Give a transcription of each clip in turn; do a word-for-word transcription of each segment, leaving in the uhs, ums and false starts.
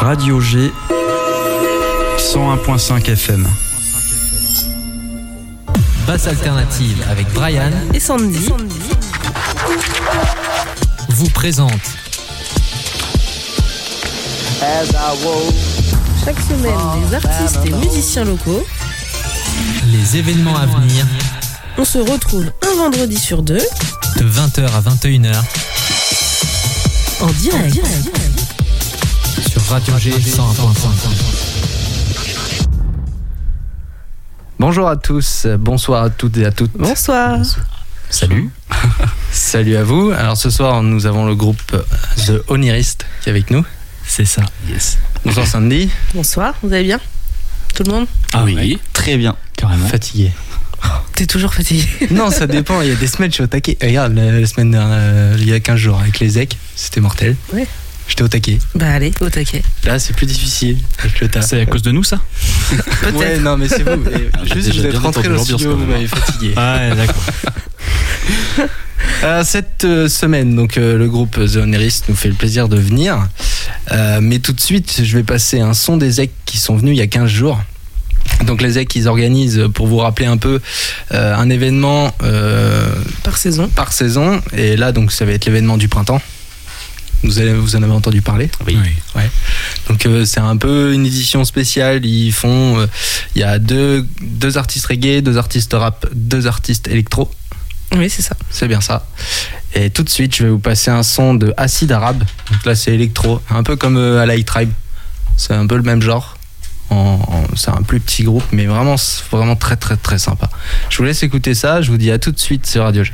Radio G cent un virgule cinq F M. Basse alternative avec Brian et Sandy vous présente chaque semaine des artistes et musiciens locaux, les événements à venir. On se retrouve un vendredi sur deux de vingt heures à vingt et une heures en direct, en direct. Sur Radio G cent un virgule cinq. Bonjour à tous, bonsoir à toutes et à toutes. Bonsoir. Salut. Salut à vous. Alors ce soir, nous avons le groupe The Onirist qui est avec nous. C'est ça. Yes. Bonsoir Sandy. Bonsoir, vous allez bien? Tout le monde? Ah oui, oui. Très bien. Carrément. Fatigué. T'es toujours fatigué? Non, ça dépend. Il y a des semaines, je suis au taquet. Regarde, la, la semaine dernière, il y a quinze jours, avec les Z E C, c'était mortel. Oui. J'étais au taquet. Bah allez, au taquet. Là, c'est plus difficile avec le taf. C'est à cause de nous, ça? Peut-être. Ouais, non, mais c'est vous. Ah, juste, vous êtes rentré dans le studio, vous m'avez fatigué. Ah, ouais, d'accord. Euh, cette euh, semaine, donc euh, le groupe The Onirist nous fait le plaisir de venir. Euh, mais tout de suite, je vais passer un son des Z E C qui sont venus il y a quinze jours. Donc les Z E C, ils organisent, pour vous rappeler un peu, euh, un événement euh, par saison. Par saison. Et là, donc, ça va être l'événement du printemps. Vous, avez, vous en avez entendu parler? Oui. Ouais. Donc euh, c'est un peu une édition spéciale. Ils font, euh, il y a deux, deux artistes reggae, deux artistes rap, deux artistes électro. Oui, c'est ça. C'est bien ça. Et tout de suite, je vais vous passer un son de Acide Arabe. Donc là, c'est électro, un peu comme euh, Alay Tribe. C'est un peu le même genre. En, en, c'est un plus petit groupe, mais vraiment, vraiment très très très sympa. Je vous laisse écouter ça. Je vous dis à tout de suite sur Radio G.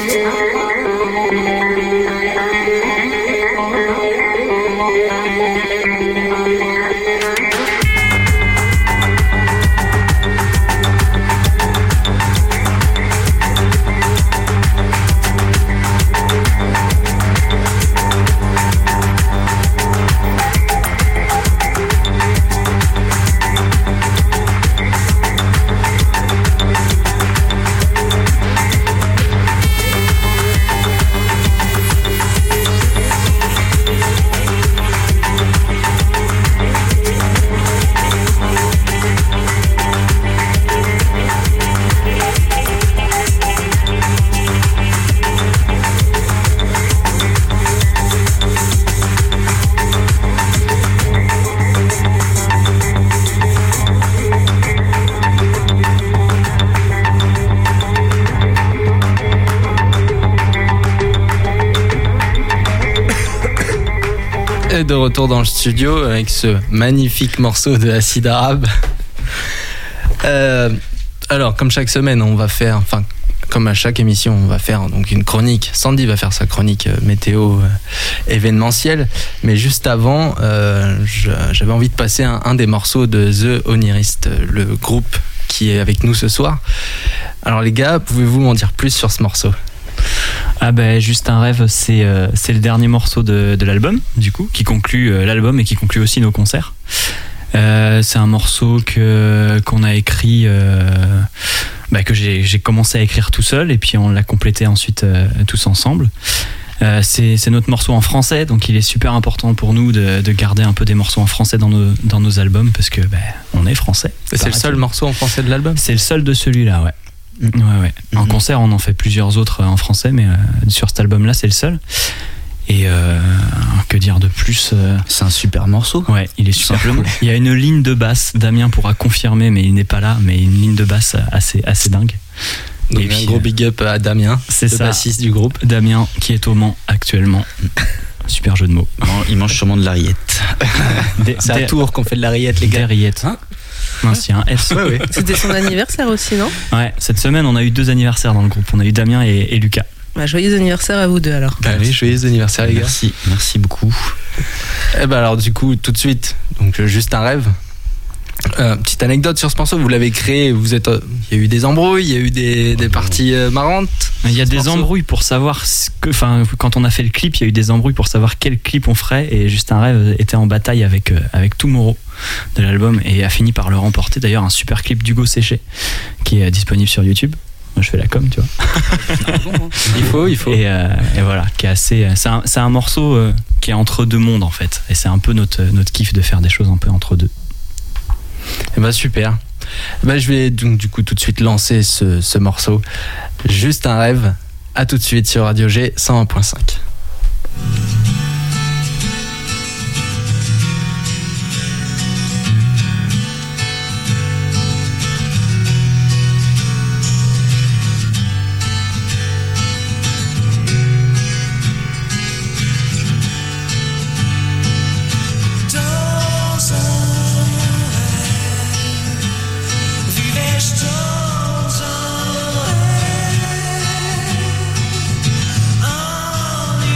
Et de retour dans le studio avec ce magnifique morceau de Acide Arabe. Euh, alors, comme chaque semaine, on va faire, enfin, comme à chaque émission, on va faire donc une chronique. Sandy va faire sa chronique euh, météo euh, événementielle. Mais juste avant, euh, je, j'avais envie de passer un, un des morceaux de The Onirist, le groupe qui est avec nous ce soir. Alors les gars, pouvez-vous m'en dire plus sur ce morceau ? Ah ben Juste un rêve, c'est, euh, c'est le dernier morceau de, de l'album, du coup, qui conclut euh, l'album et qui conclut aussi nos concerts. Euh, c'est un morceau que, qu'on a écrit, euh, bah, que j'ai, j'ai commencé à écrire tout seul et puis on l'a complété ensuite euh, tous ensemble. Euh, c'est, c'est notre morceau en français, donc il est super important pour nous de, de garder un peu des morceaux en français dans nos, dans nos albums parce que bah, on est français. C'est, c'est le seul morceau en français de l'album ? C'est le seul de celui-là, ouais. Ouais, ouais. En mm-hmm. concert, on en fait plusieurs autres en français, mais euh, sur cet album-là, c'est le seul. Et euh, que dire de plus euh... C'est un super morceau. Ouais, il est super simplement. Cool. Il y a une ligne de basse, Damien pourra confirmer, mais il n'est pas là, mais une ligne de basse assez, assez dingue. Donc et puis, un gros big up à Damien, c'est le ça, bassiste du groupe. Damien, qui est au Mans actuellement. Super jeu de mots. Il mange sûrement de la rillette. Des, c'est à Tours qu'on fait de la rillette, les gars. Des rillettes. Hein Mince, il y a un S. Ouais, ouais. C'était son anniversaire aussi, non ? Ouais, cette semaine, on a eu deux anniversaires dans le groupe. On a eu Damien et, et Lucas. Bah, joyeux anniversaire à vous deux alors. Bah oui, joyeux anniversaire les gars. Merci, merci beaucoup. Et bah alors du coup, tout de suite, donc juste un rêve. Euh, petite anecdote sur ce morceau, vous l'avez créé, vous êtes, il y a eu des embrouilles, il y a eu des, des parties euh, marrantes. Il y a des morceau. embrouilles pour savoir ce que, enfin, quand on a fait le clip, il y a eu des embrouilles pour savoir quel clip on ferait et Juste un rêve était en bataille avec euh, avec Tomorrow de l'album et a fini par le remporter. D'ailleurs, un super clip d'Hugo Séché qui est disponible sur YouTube. Moi, je fais la com, tu vois. il faut, il faut. Et, euh, et voilà, qui est assez. C'est un, c'est un morceau euh, qui est entre deux mondes en fait, et c'est un peu notre notre kiff de faire des choses un peu entre deux. Et bah super. Bah je vais donc du coup tout de suite lancer ce, ce morceau. Juste un rêve. À tout de suite sur Radio G cent un point cinq. Dans un rêve,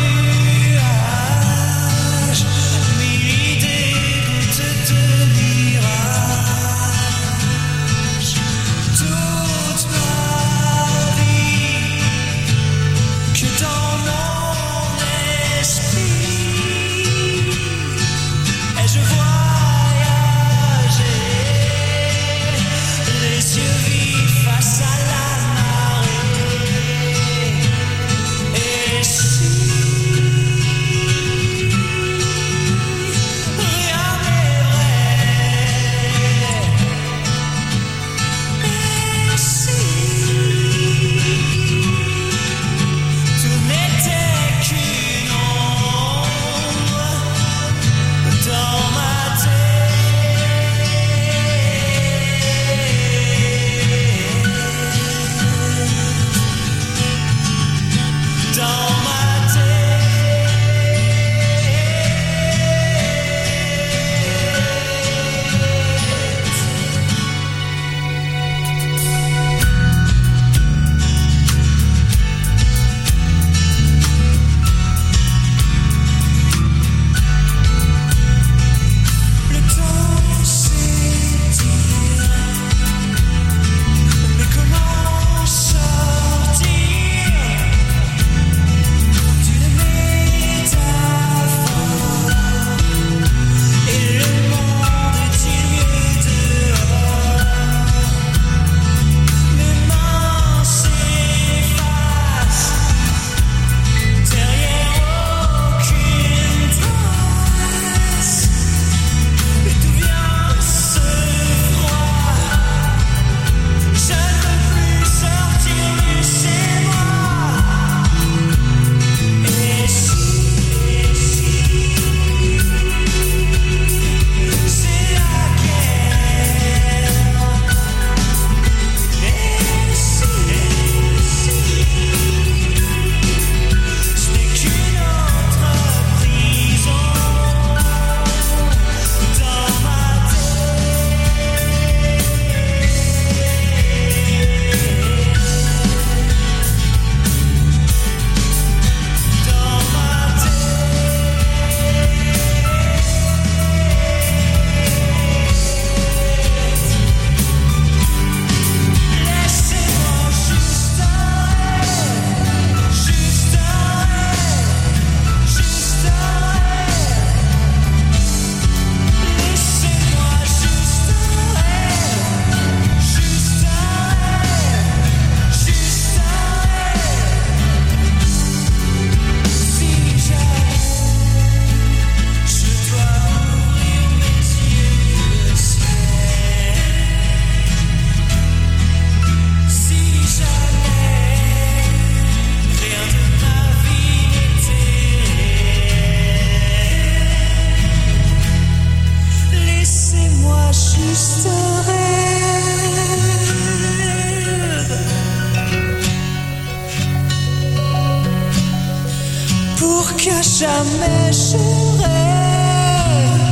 pour qu'à jamais je rêve.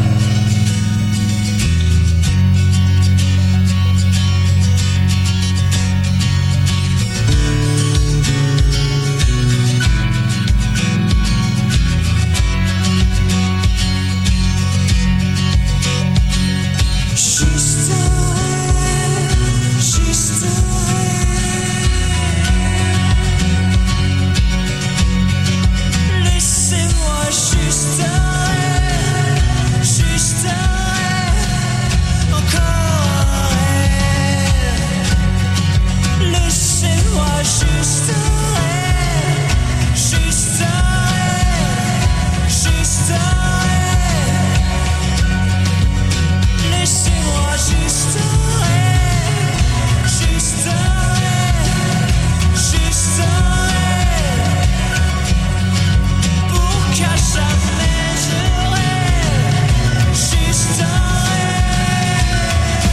Juste un rêve, juste un rêve. Laissez-moi juste un rêve, juste un rêve, encore un rêve. Laissez-moi juste un rêve, juste un rêve, juste un rêve. Laissez-moi juste un rêve, juste un rêve, juste un rêve, pour qu'à jamais je rêve, juste un rêve.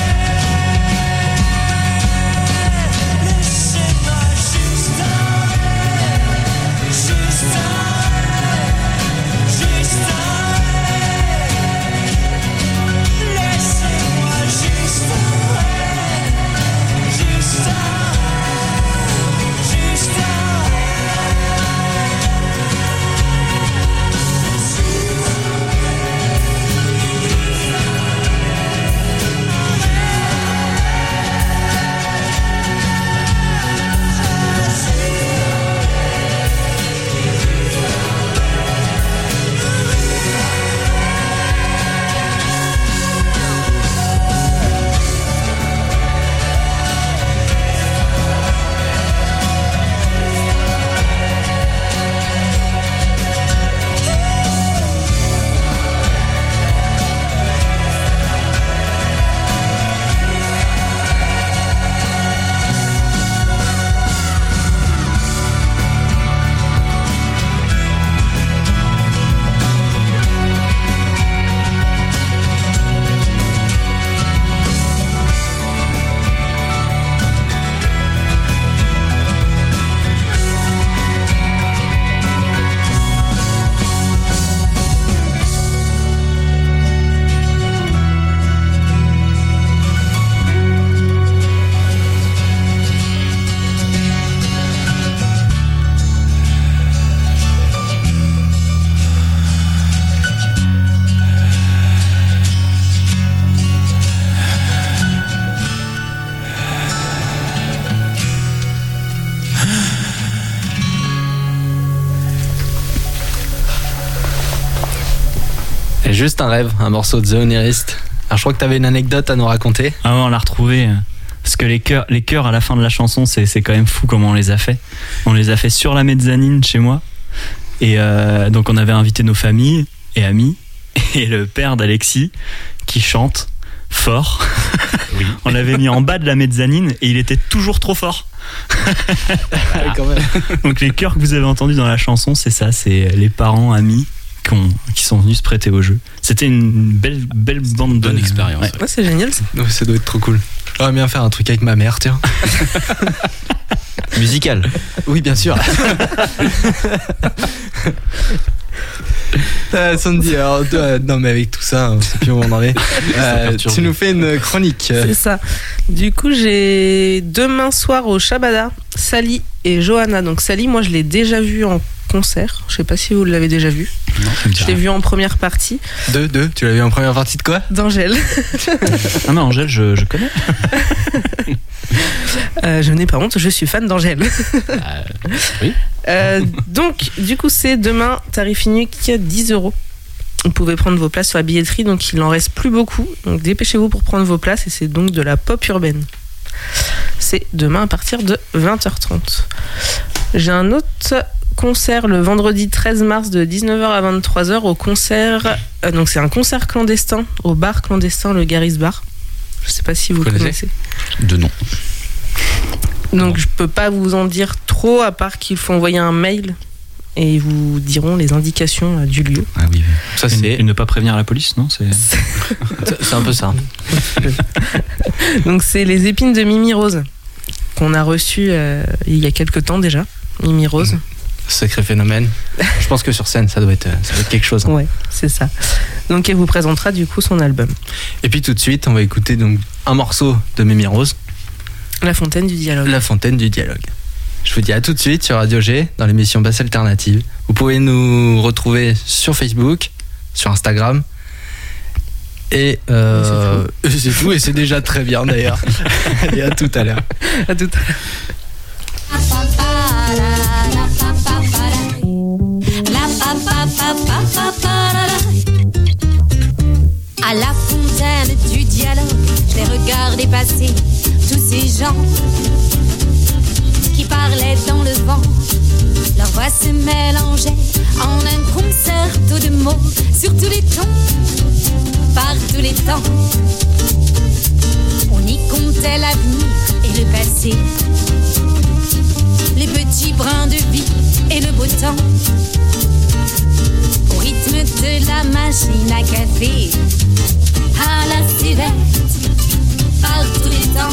Laissez-moi juste un rêve, juste un rêve, juste un rêve. Laissez-moi juste un rêve, juste un rêve, juste un Et juste un rêve, un morceau de The Onirist. Alors je crois que t'avais une anecdote à nous raconter. Ah ouais, on l'a retrouvé. Parce que les chœurs, les chœurs à la fin de la chanson, c'est, c'est quand même fou comment on les a fait. On les a fait sur la mezzanine chez moi. Et euh, donc on avait invité nos familles et amis. Et le père d'Alexis qui chante fort. Oui. On l'avait mis en bas de la mezzanine et il était toujours trop fort. Voilà. Quand même. Donc les chœurs que vous avez entendus dans la chanson, c'est ça, c'est les parents, amis qui, ont, qui sont venus se prêter au jeu. C'était une belle, belle bande de... Bonne expérience. Ouais. Ouais, c'est génial ça. Ouais, ça doit être trop cool. J'aimerais bien faire un truc avec ma mère, tiens. Musical. Oui, bien sûr. Euh, Sandy, alors, euh, non mais avec tout ça, on sait plus où on en est. Euh, tu nous fais une chronique. C'est ça. Du coup, j'ai demain soir au Shabada, Sally et Johanna. Donc Sally, moi je l'ai déjà vue en concert. Je sais pas si vous l'avez déjà vue. Non, je l'ai vue en première partie. Deux, deux. Tu l'as vu en première partie de quoi? D'Angèle. Ah non, Angèle, je, je connais. Euh, je n'ai pas honte, je suis fan d'Angèle. Euh, oui. Euh, donc, du coup, c'est demain, tarif unique dix euros. Vous pouvez prendre vos places sur la billetterie, donc il en reste plus beaucoup. Donc dépêchez-vous pour prendre vos places, et c'est donc de la pop urbaine. C'est demain à partir de vingt heures trente. J'ai un autre concert le vendredi treize mars de dix-neuf heures à vingt-trois heures au concert. Euh, donc c'est un concert clandestin au bar clandestin, le Gary's Bar. Je sais pas si vous, vous connaissez. De nom. Donc je peux pas vous en dire trop, à part qu'il faut envoyer un mail et ils vous diront les indications du lieu. Ah oui. Ça c'est. Et ne pas prévenir la police, non? C'est, c'est un peu ça. Donc c'est les épines de Mimi Rose qu'on a reçues euh, il y a quelques temps déjà. Mimi Rose. Sacré phénomène. Je pense que sur scène, ça doit être, ça doit être quelque chose. Hein. Ouais, c'est ça. Donc elle vous présentera du coup son album. Et puis tout de suite, on va écouter donc un morceau de Mimi Rose, La Fontaine du Dialogue. La Fontaine du Dialogue. Je vous dis à tout de suite sur Radio G, dans l'émission Basse Alternative. Vous pouvez nous retrouver sur Facebook, sur Instagram. Et, euh, et c'est tout, et c'est déjà très bien d'ailleurs. Et à tout à l'heure. À tout à l'heure. À la fontaine du dialogue, je les regardais passer, tous ces gens qui parlaient dans le vent. Leur voix se mélangeait en un concerto de mots sur tous les tons, par tous les temps. On y comptait l'avenir et le passé, les petits brins de vie et le beau temps. Au rythme de la machine à café, à la civette, par tous les temps.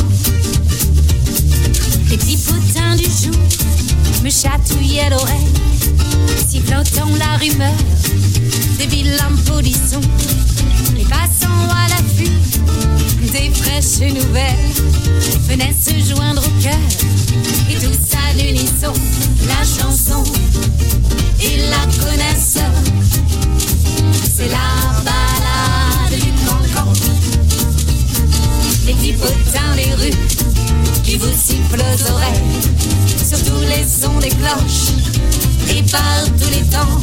Les petits potins du jour me chatouillaient l'oreille, sifflotant la rumeur des vilains polissons. Les passants à l'affût des fraîches nouvelles venaient se joindre au cœur, et tous à l'unisson, la chanson, ils la connaissent. C'est la balade du cancan. Les petits potins des rues qui vous sifflent aux oreilles, sur tous les sons des cloches et par tous les temps.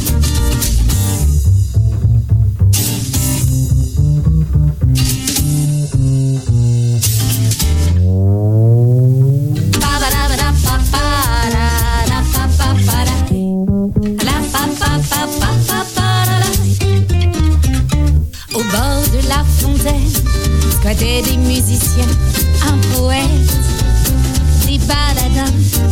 Au bord de la fontaine, squattaient des musiciens, un poète, des baladins.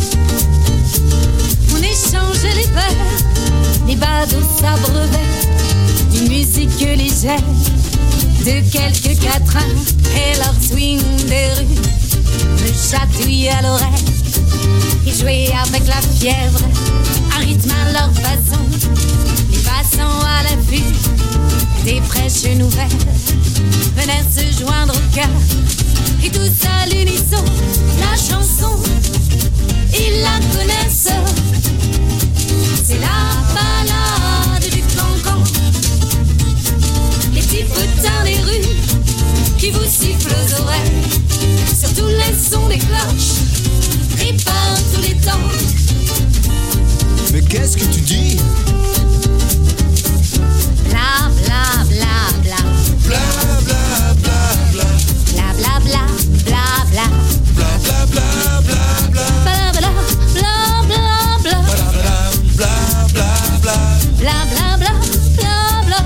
On échangeait les peurs, les badauds s'abreuvaient d'une musique légère, de quelques quatrains, et leur swing des rues me chatouillait à l'oreille et jouait avec la fièvre, un rythme à leur façon. Les passants à la vue des fraîches nouvelles venaient se joindre au cœur, et tous à l'unisson, la chanson, ils la connaissent. C'est la balade du cancan. Les petits potins des rues qui vous sifflent aux oreilles, sur tous les sons des cloches et par tous les temps. Mais qu'est-ce que tu dis? Bla bla bla bla. Bla bla bla bla. Bla bla bla bla bla. Bla bla bla bla bla. Bla bla bla bla bla. Bla bla bla bla. Bla bla bla bla bla.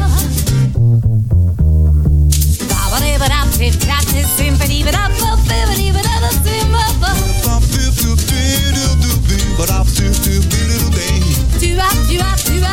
Ba ba da ba da da da da symphony ba da ba ba ba da ba da simba ba. Bop, doop, doop, doop, doop, doop, doop, bop, doop, doop, doop, doop, doop. Tu as tu as tu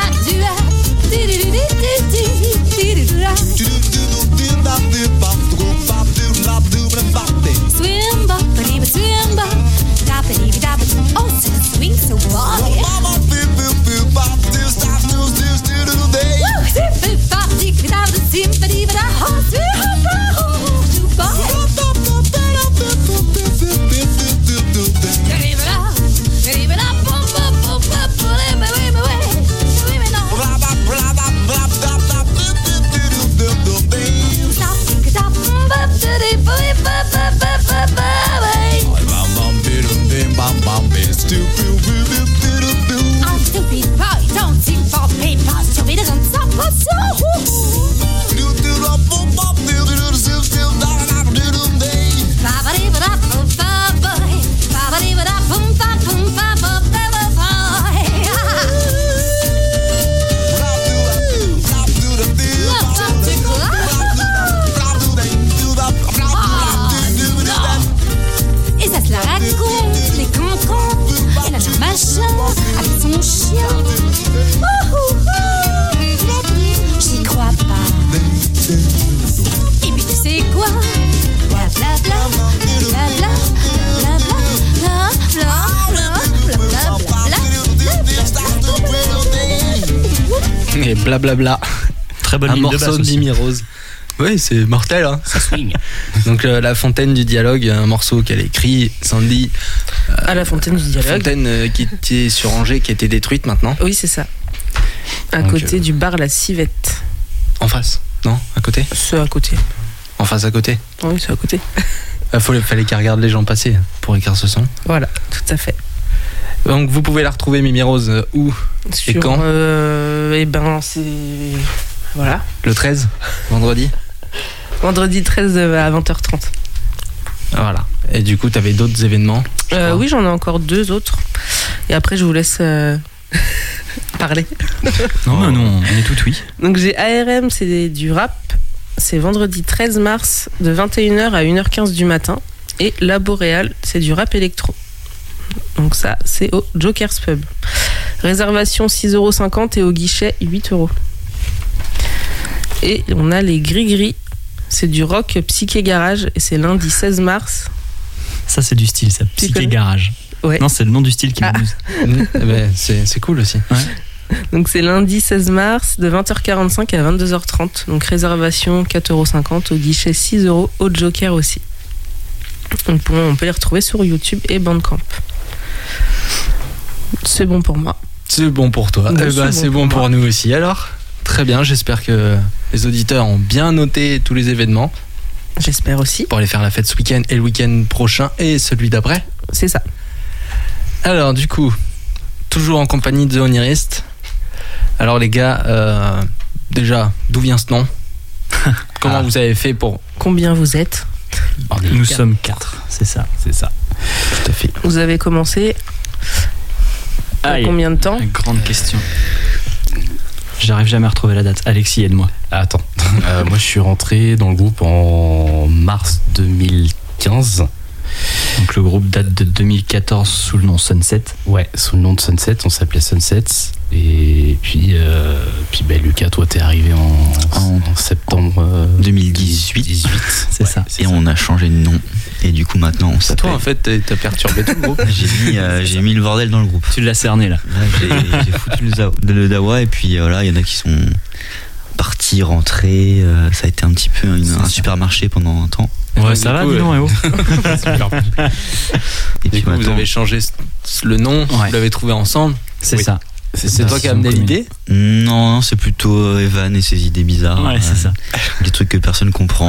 et Blablabla. Très bonne Un ligne de morceau basse de aussi. Mimi Rose. Oui, c'est mortel. Hein. Ça swing. Donc euh, La Fontaine du Dialogue, un morceau qu'elle a écrit, Sandy. À la fontaine du La dialogue. fontaine euh, qui était sur Angers, qui a été détruite maintenant. Oui, c'est ça. À Donc, côté euh, du bar La Civette. En face, non? À côté? C'est à côté. En face, à côté. Oui, c'est à côté. Il fallait qu'elle regarde les gens passer pour écrire ce son. Voilà, tout à fait. Donc vous pouvez la retrouver, Mimi Rose, euh, où? Sur, quand euh, Eh ben, c'est. Voilà. Le treize, vendredi. Vendredi treize à vingt heures trente. Voilà. Et du coup, t'avais d'autres événements? je Euh, crois. oui, j'en ai encore deux autres. Et après, je vous laisse euh, parler. Non, mais non, on est tout oui. Donc, j'ai A R M, c'est du rap. C'est vendredi treize mars de vingt et une heures à une heure quinze du matin. Et La Boréale, c'est du rap électro. Donc, ça, c'est au Joker's Pub. Réservation six euros cinquante et au guichet huit euros. Et on a les Gris-Gris. C'est du rock psyché garage et c'est lundi seize mars. Ça, c'est du style, ça. Tu Psyché connais Garage. Ouais. Non, c'est le nom du style qui Ah. m'amuse. Mmh, eh ben, c'est c'est cool aussi. Donc c'est lundi seize mars de vingt heures quarante-cinq à vingt-deux heures trente. Donc réservation quatre euros cinquante, au guichet six euros, au Joker aussi. Donc pour- on peut les retrouver sur YouTube et Bandcamp. C'est bon pour moi. C'est bon pour toi. Bah, Eh c'est ben, bon c'est pour bon pour moi. nous aussi. Alors, très bien. J'espère que les auditeurs ont bien noté tous les événements J'espère aussi. pour aller faire la fête ce week-end et le week-end prochain et celui d'après. C'est ça. Alors, du coup, toujours en compagnie de The Onirist. Alors, les gars, euh, déjà, d'où vient ce nom? Comment Ah. vous avez fait pour. Combien vous êtes? On est Nous quatre. sommes quatre, c'est ça. C'est ça. Tout à fait. Vous avez commencé il y a Aïe. combien de temps? Grande question. J'arrive jamais à retrouver la date. Alexis, aide-moi. Ah, attends. Euh, moi, je suis rentré dans le groupe en mars deux mille quinze. Donc le groupe date de deux mille quatorze sous le nom Sunset. Ouais, sous le nom de Sunset, on s'appelait Sunsets. Et puis, euh, puis ben, Lucas, toi, t'es arrivé en, En- en septembre euh, deux mille dix-huit. dix-huit. C'est ça. Et on a changé de nom. Et du coup, maintenant, on Toi, s'appelle. en fait, t'as t'as perturbé tout le groupe. J'ai mis, euh, j'ai mis le bordel dans le groupe. Tu l'as cerné là. Là, j'ai, j'ai foutu le, za- le dawa et puis euh, voilà, il y en a qui sont partis, rentrés. euh, ça a été un petit peu une- un supermarché pendant un temps. Et Ouais, donc, ça du va, coup, dis donc, euh, eh oh. Et Du puis coup, vous maintenant, avez changé c- le nom, Ouais. vous l'avez trouvé ensemble. C'est Oui. ça. C'est toi qui as amené commune. l'idée. non, non, c'est plutôt euh, Evan et ses idées bizarres. Ouais, c'est euh, ça. Des trucs que personne comprend.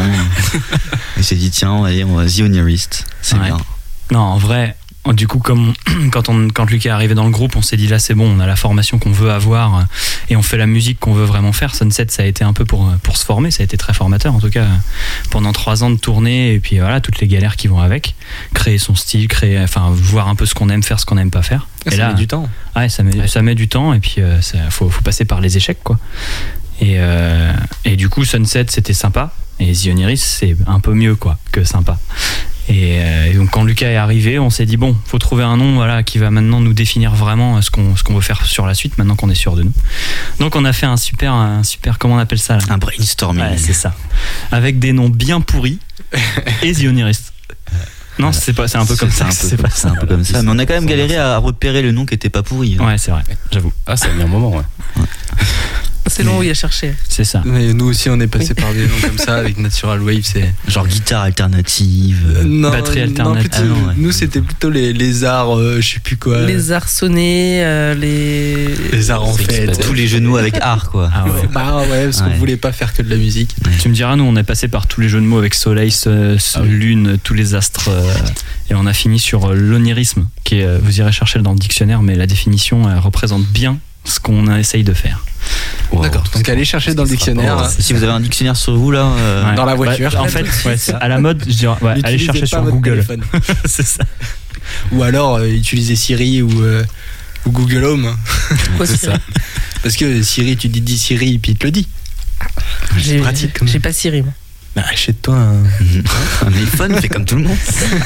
Il s'est dit, tiens, allez, on va The Onirist. C'est Ouais. bien. Non, en vrai, du coup, comme on- quand, on, quand Lucas est arrivé dans le groupe, on s'est dit là, c'est bon, on a la formation qu'on veut avoir euh, et on fait la musique qu'on veut vraiment faire. Sunset, ça a été un peu pour, pour se former, ça a été très formateur en tout cas. Pendant trois ans de tournée et puis voilà, toutes les galères qui vont avec. Créer son style, créer, enfin, voir un peu ce qu'on aime faire, ce qu'on n'aime pas faire. Ça et là, met du temps. Ouais, ça met, ça met du temps et puis euh, ça, faut, faut passer par les échecs quoi. Et, euh, et du coup, Sunset c'était sympa et The Onirist c'est un peu mieux quoi que sympa. Et, euh, et donc quand Lucas est arrivé, on s'est dit bon, faut trouver un nom voilà qui va maintenant nous définir vraiment ce qu'on ce qu'on veut faire sur la suite maintenant qu'on est sûr de nous. Donc on a fait un super un super comment on appelle ça là Un brainstorming. Ouais, c'est ça. Avec des noms bien pourris et The Onirist. Non, c'est pas c'est un peu comme C'est ça. un que peu c'est comme- pas c'est un peu comme ça. Mais on a quand même galéré à repérer le nom qui était pas pourri. hein. Ouais, c'est vrai. J'avoue. Ah, ça a mis un moment, ouais. C'est long où il a cherché. C'est ça. Mais nous aussi, on est passé Oui. par des noms comme ça avec Natural Wave. C'est Genre guitare alternative. euh, non, batterie non, alternative. plutôt- Ah non, ouais. Nous, c'était plutôt les, les arts, euh, je sais plus quoi. Les arçonnés, euh, les. Les arts en C'est fait. qui- tous les genoux avec art, quoi. Ah ouais. Bah ouais, parce qu'on Ouais. voulait pas faire que de la musique. Tu me diras, nous on est passé par tous les jeux de mots avec soleil, ce- ce- Ah oui. lune, tous les astres, euh, et on a fini sur euh, l'onirisme, qui est, euh, vous irez chercher dans le dictionnaire, mais la définition elle représente bien ce qu'on essaye de faire. Wow. D'accord. Donc allez chercher dans le dictionnaire. Oh, si vous avez un dictionnaire sur vous, là. euh, Ouais. Dans la voiture. Bah, en fait, ouais, c'est à la mode, je dirais, ouais, allez N'utilisez chercher pas sur votre Google. téléphone. C'est ça. Ou alors euh, utilisez Siri ou, euh, ou Google Home. Quoi, C'est Siri ça. Parce que Siri, tu dis dis Siri, puis il te le dit. J'ai pratique, quand même. j'ai pas Siri, moi. Bah, achète-toi un. Un iPhone, fait comme tout le monde.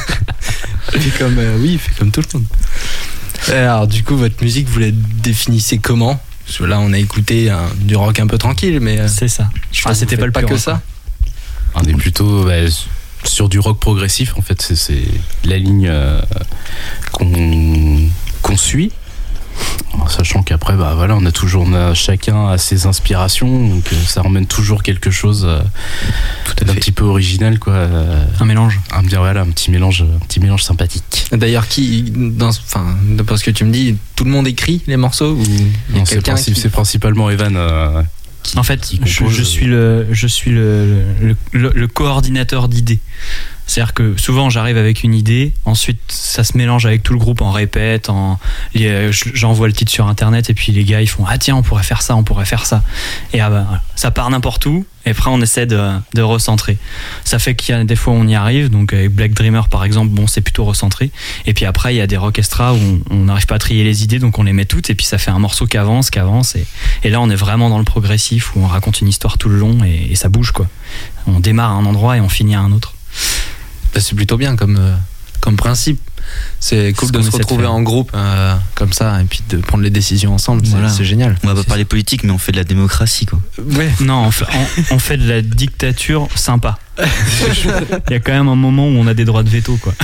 Fais comme, euh, oui, fais comme tout le monde. Alors, du coup, votre musique, vous la définissez comment? Parce que là, on a écouté un- du rock un peu tranquille, mais. euh, C'est ça. je Ah, vois, c'était vous pas le faites plus que rock, ça. On est plutôt bah, sur du rock progressif, en fait. C'est, c'est la ligne euh, qu'on, qu'on suit. sachant qu'après, bah voilà, on a toujours, on a, chacun a ses inspirations, donc euh, ça emmène toujours quelque chose euh, d'un petit peu original, quoi. Euh, un mélange. Un bien voilà, un petit mélange, un petit mélange sympathique. D'ailleurs, qui, dans, enfin, d'après ce que tu me dis, tout le monde écrit les morceaux ou il y a Non, c'est, quelqu'un princi- qui... c'est principalement Evan. Euh, qui, En fait, qui je, compose, je suis le, je suis le, le, le, le coordinateur d'idées. C'est-à-dire que souvent j'arrive avec une idée, ensuite ça se mélange avec tout le groupe, on répète, en, j'envoie le titre sur internet et puis les gars ils font ah tiens on pourrait faire ça, on pourrait faire ça. Et ah bah, ça part n'importe où et après on essaie de, de recentrer. Ça fait qu'il y a des fois on y arrive, donc avec Black Dreamer par exemple, bon c'est plutôt recentré. Et puis après il y a des rockestras où on n'arrive pas à trier les idées donc on les met toutes et puis ça fait un morceau qui avance, qui avance et, et là on est vraiment dans le progressif où on raconte une histoire tout le long et, et ça bouge quoi. On démarre à un endroit et on finit à un autre. Bah, c'est plutôt bien comme, euh, comme principe. C'est cool C'est de ce se qu'on essaie de retrouver faire. en groupe euh, comme ça et puis de prendre les décisions ensemble. C'est, Voilà. c'est génial. On va pas C'est- parler politique, mais on fait de la démocratie, quoi. Ouais. Non, on fait, on, on fait de la dictature sympa. Il y a quand même un moment où on a des droits de veto, quoi.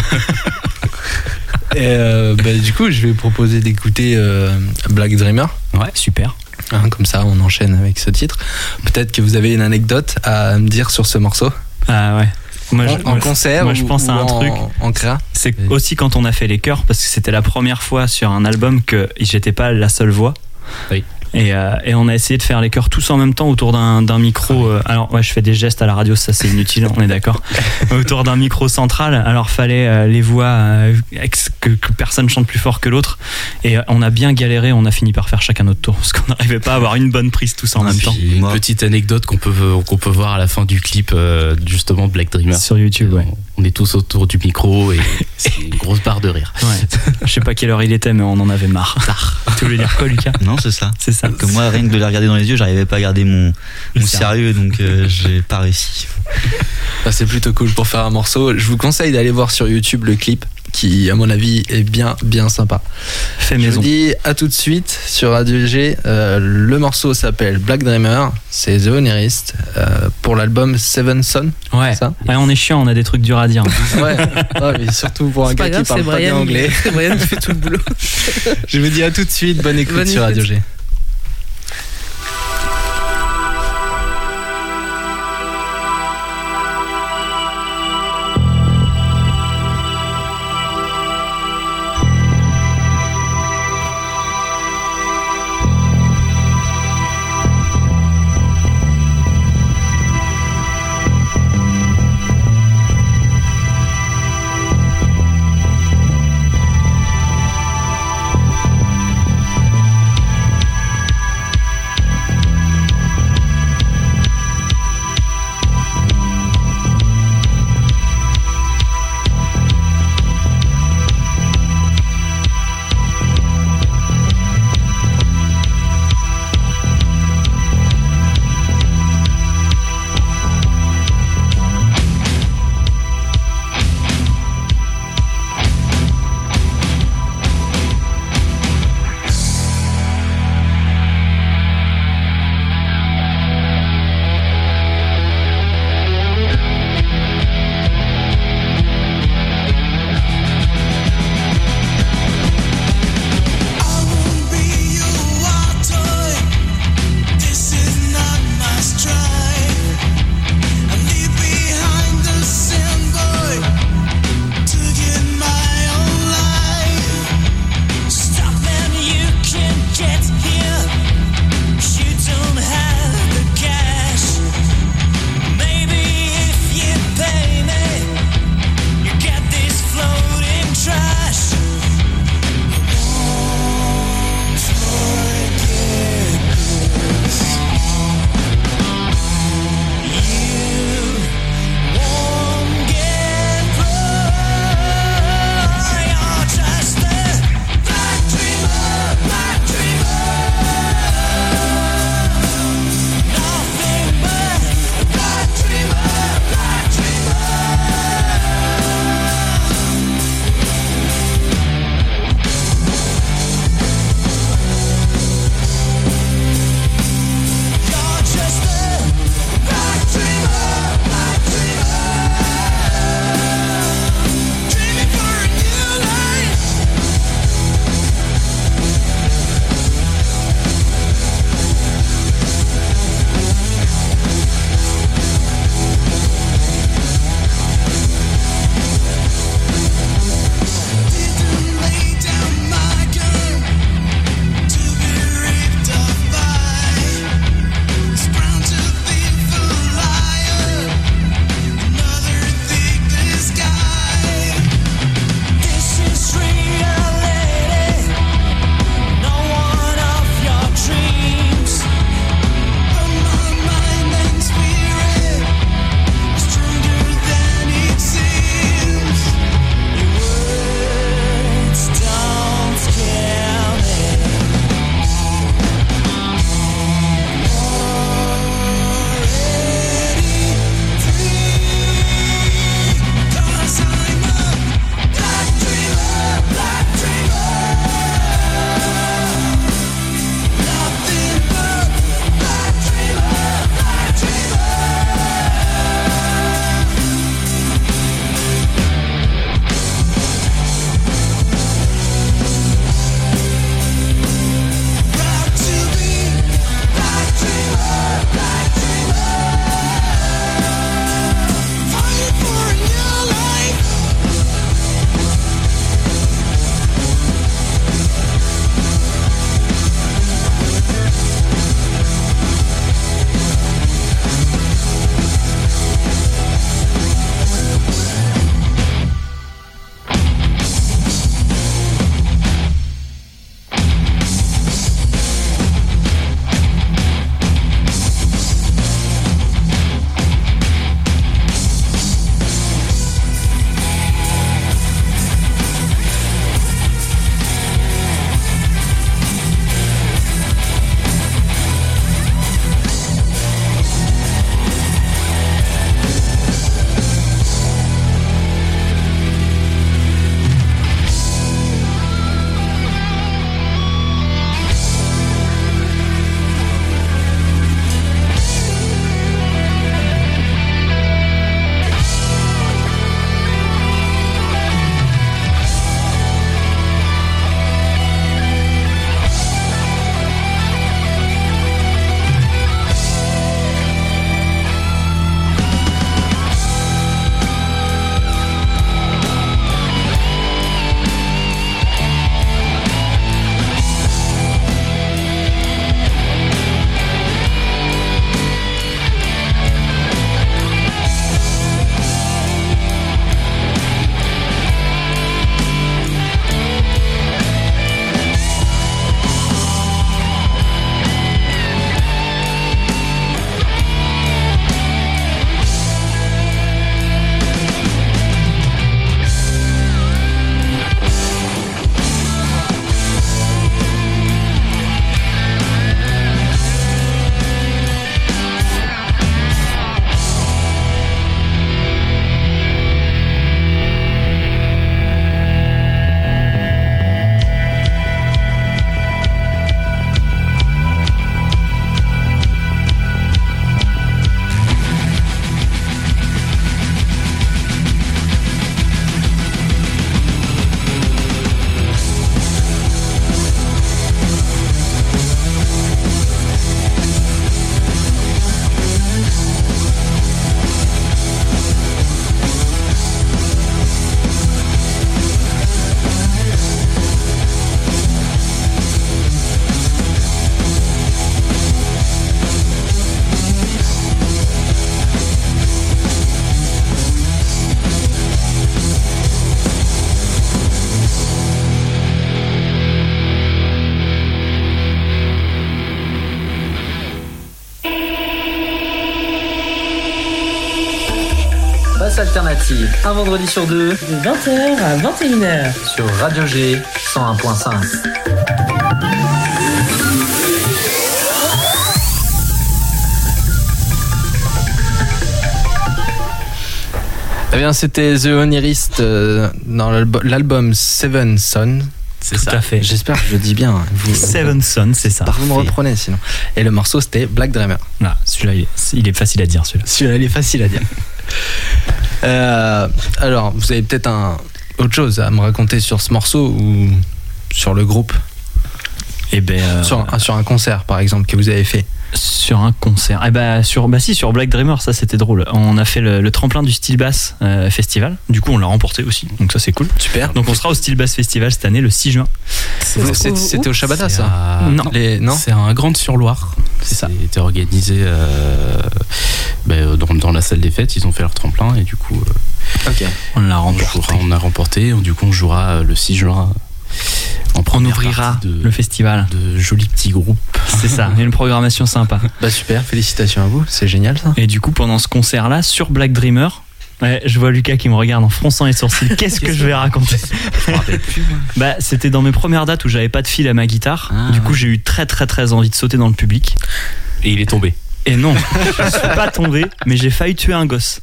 Et euh, bah, du coup, je vais proposer d'écouter euh, Black Dreamer. Ouais, super. Hein, comme ça, on enchaîne avec ce titre. Peut-être que vous avez une anecdote à me dire sur ce morceau. Ah ouais. Moi, en, je, en moi, concert moi, je ou- pense à ou un en, truc. en créa. C'est aussi quand on a fait les chœurs, parce que c'était la première fois sur un album que j'étais pas la seule voix. Oui. Et, euh, et on a essayé de faire les chœurs tous en même temps autour d'un, d'un micro. euh, alors, ouais, je fais des gestes à la radio, ça c'est inutile, on est d'accord. Autour d'un micro central. Alors, fallait euh, les voix euh, ex- que, que personne chante plus fort que l'autre. Et euh, on a bien galéré, on a fini par faire chacun notre tour parce qu'on n'arrivait pas à avoir une bonne prise tous en Ah, même puis- temps. Une Moi- petite anecdote qu'on peut, qu'on peut voir à la fin du clip, euh, justement, Black Dreamer. Sur YouTube, ouais. On est tous autour du micro et c'est une grosse barre de rire. Ouais. Je sais pas quelle heure il était, mais on en avait marre. Tu voulais dire quoi, Lucas? Non, c'est ça. C'est ça. Que moi, rien que de les regarder dans les yeux, j'arrivais pas à garder mon, Le mon sérieux. sérieux, donc euh, j'ai pas réussi. Bah, c'est plutôt cool pour faire un morceau. Je vous conseille d'aller voir sur YouTube le clip qui, à mon avis, est bien, bien sympa. Fait Je maison. vous dis à tout de suite sur Radio G. Euh, le morceau s'appelle Black Dreamer. C'est The Onerist euh, pour l'album Seven Son. Ouais. Ça Ouais, on est chiant, on a des trucs durs à dire. Ouais, ouais, mais surtout pour un C'est gars pas grave, qui parle c'est pas bien Brian. anglais. C'est Brian qui fait tout le boulot. Je vous dis à tout de suite. Bonne écoute Bonne sur Radio écoute. G. Black Passe Alternative, un vendredi sur deux, De vingt heures à vingt et une heures. sur Radio G cent un point cinq. Eh bien, c'était The Onirist euh, dans l'albo- l'album Seven Son. C'est ça. Tout à fait. J'espère que je le dis bien. Vous, Seven Son, c'est ça. vous me reprenez sinon. Et le morceau, c'était Black Dreamer. Ah, celui-là, il est, il est facile à dire, celui-là. Celui-là, il est facile à dire. Euh, alors, vous avez peut-être un, autre chose à me raconter sur ce morceau ou sur le groupe Et ben, euh, sur, un, sur un concert, par exemple, que vous avez fait. Sur un concert. Eh ben, sur, bah si, sur Black Dreamer, ça c'était drôle. On a fait le, le tremplin du Steel Bass euh, Festival. Du coup, on l'a remporté aussi. Donc ça, c'est cool. Super. Donc on sera au Steel Bass Festival cette année, le six juin. Vous- c'est- C'était au Shabada, C'est ça à- Non. Les- non C'est un Grande sur Loire. C'est ça. C'était organisé euh, ben, dans, dans la salle des fêtes. Ils ont fait leur tremplin et du coup, euh, Ok. On l'a on, remporté. jouera- on a remporté. Du coup, on jouera euh, le six juin. En On première ouvrira partie de, le festival. de jolis petits groupes. C'est ça. Il y a une programmation sympa. Bah super, félicitations à vous, c'est génial ça. Et du coup, pendant ce concert-là, sur Black Dreamer, ouais, je vois Lucas qui me regarde en fronçant les sourcils. Qu'est-ce que je vais raconter? Je me rappelle plus, moi. Bah, c'était dans mes premières dates où j'avais pas de fil à ma guitare. Ah, du coup, ouais. j'ai eu très très très envie de sauter dans le public. Et il est tombé. Et non, je suis pas tombé, mais j'ai failli tuer un gosse.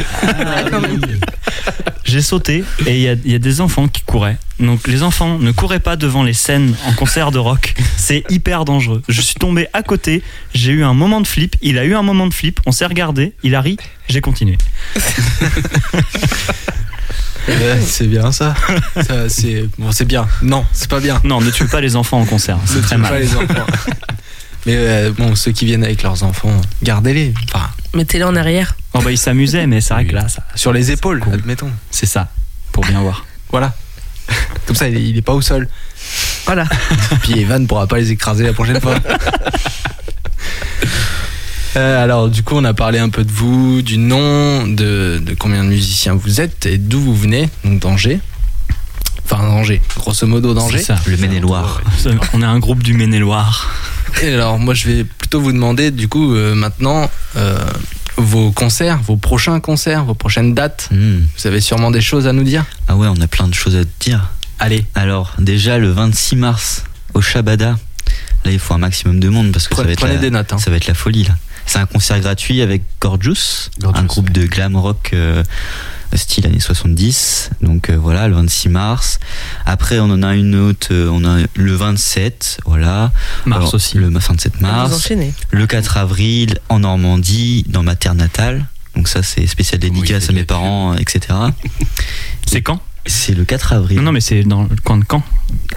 J'ai sauté et il y a, il y a des enfants qui couraient. Donc les enfants ne couraient pas devant les scènes en concert de rock. C'est hyper dangereux. Je suis tombé à côté, j'ai eu un moment de flip, il a eu un moment de flip, on s'est regardé, il a ri, j'ai continué. Ouais, c'est bien ça. Ça, c'est bon, c'est bien. Non, c'est pas bien. Non, ne tuez pas les enfants en concert, c'est très Pas mal. les enfants. Mais euh, bon, ceux qui viennent avec leurs enfants, gardez-les. Enfin, Mettez-les en arrière. Oh bah ils s'amusaient, mais c'est vrai que là, ça, sur les épaules, cool. admettons. c'est ça, pour bien voir. Voilà. Comme ça, il est, il est pas au sol. Voilà. Puis Evan pourra pas les écraser la prochaine fois. Euh, alors, du coup, on a parlé un peu de vous, du nom, de, de combien de musiciens vous êtes et d'où vous venez, donc d'Angers. Enfin, d'Angers, grosso modo d'Angers. C'est ça. Le Maine-et-Loire. On est un groupe du Maine-et-Loire. Et alors, moi, je vais plutôt vous demander, du coup, euh, maintenant, euh, vos concerts, vos prochains concerts, vos prochaines dates. Hmm. Vous avez sûrement des choses à nous dire. Ah ouais, on a plein de choses à te dire. Allez, Alors, déjà, le vingt-six mars, au Shabada, là, il faut un maximum de monde parce que ça va prenez, être prenez la, des notes. Hein. ça va être la folie, là. C'est un concert gratuit avec Gorgeous, Gorgeous, un groupe de glam rock euh, style années soixante-dix. Donc euh, voilà, le vingt-six mars. Après, on en a une autre, euh, on a le vingt-sept, voilà. Mars Alors, aussi. Le vingt-sept Vous mars. enchaînez. Le quatre avril, en Normandie, dans ma terre natale. Donc ça, c'est spécial dédicace Oui, à mes c'est parents, et cetera. C'est quand? C'est le quatre avril. Non, non, mais c'est dans le coin de Caen.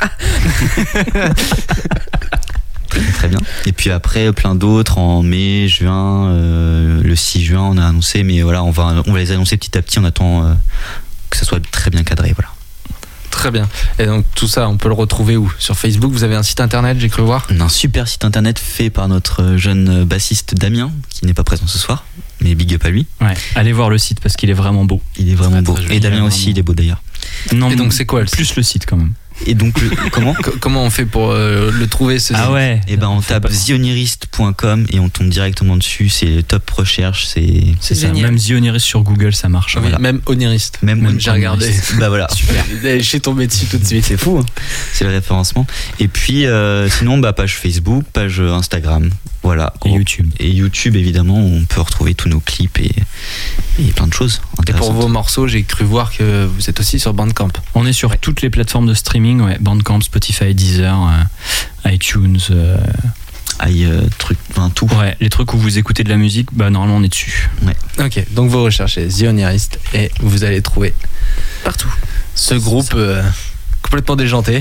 Très bien. Et puis après, plein d'autres en mai, juin, euh, le six juin, on a annoncé, mais voilà, on va, on va les annoncer petit à petit. On attend euh, que ça soit très bien cadré, voilà. Très bien. Et donc, tout ça, on peut le retrouver où? Sur Facebook, vous avez un site internet, j'ai cru voir. On a un super site internet fait par notre jeune bassiste Damien, qui n'est pas présent ce soir, mais big up à lui. Ouais, allez voir le site parce qu'il est vraiment beau. Il est vraiment Très, beau. très joli, Et Damien vraiment aussi, il est beau d'ailleurs. Non, Et donc, c'est quoi le site? plus le site quand même. Et donc, le- comment Co- Comment on fait pour euh, le trouver ce Ah site? ouais. Eh ben, on Faut tape pas- zioniriste point com et on tombe directement dessus. C'est top recherche. C'est C'est ça. génial. Même Zioniris sur Google, ça marche. Oui, Voilà. Même oniriste. même, Même J'ai regardé. oniriste. Bah voilà. Super. Je suis tombé dessus tout de suite. C'est fou, hein. C'est le référencement. Et puis, euh, sinon, bah, page Facebook, page euh, Instagram. Voilà. Et YouTube. Et YouTube, évidemment, où on peut retrouver tous nos clips et, et plein de choses Et pour intéressantes. vos morceaux, j'ai cru voir que vous êtes aussi sur Bandcamp. On est sur toutes les plateformes de streaming, ouais, Bandcamp, Spotify, Deezer, euh, iTunes. euh, Aïe, euh, truc, enfin, tout. ouais, les trucs où vous écoutez de la musique, bah normalement on est dessus. Ok, donc vous recherchez The Onirist et vous allez trouver Partout. ce groupe euh, complètement déjanté.